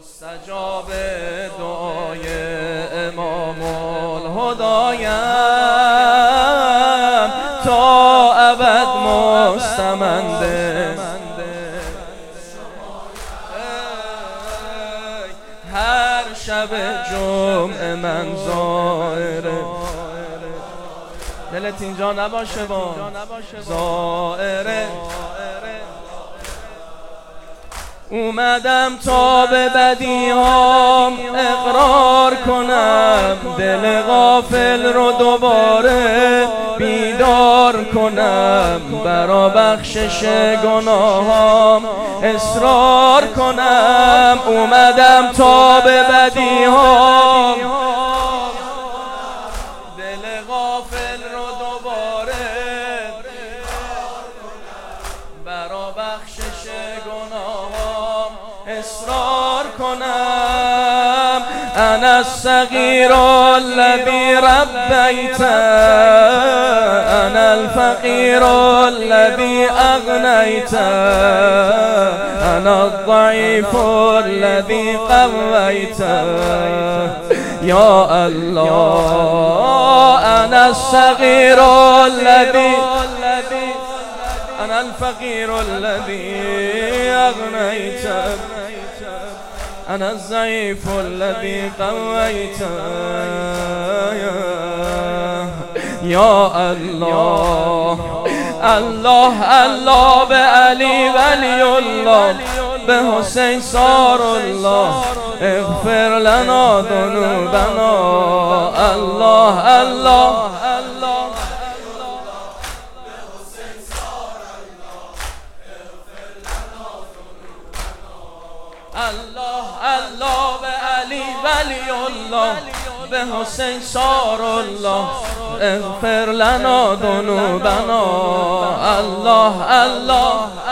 مستجاب دعای امام الهدایم، تا ابد مستمنده. هر شب جمعه من زائره، دلت اینجا نباشه با زائره. اومدم تا به بدیهام اقرار کنم، دل غافل رو دوباره بیدار کنم، برا بخشش گناهام اصرار کنم. اومدم تا به بدیهام دل غافل رو دوباره برا بخشش گناهام اصرار کنم. انا الصغیر الذی ربیت، انا الفقیر الذی اغنیت، انا الضعیف الذی قویت. یا الله انا الصغیر الذی، انا الفقیر الذی اغنیت، انا الضعیف الذی قویت. یا الله الله الله به علی ولی الله، به حسین صار الله، اغفر لنا ذنوبنا. الله الله الله الله الله به علی ولی الله، به حسین صار الله، اغفر لنا ذنوبنا. الله الله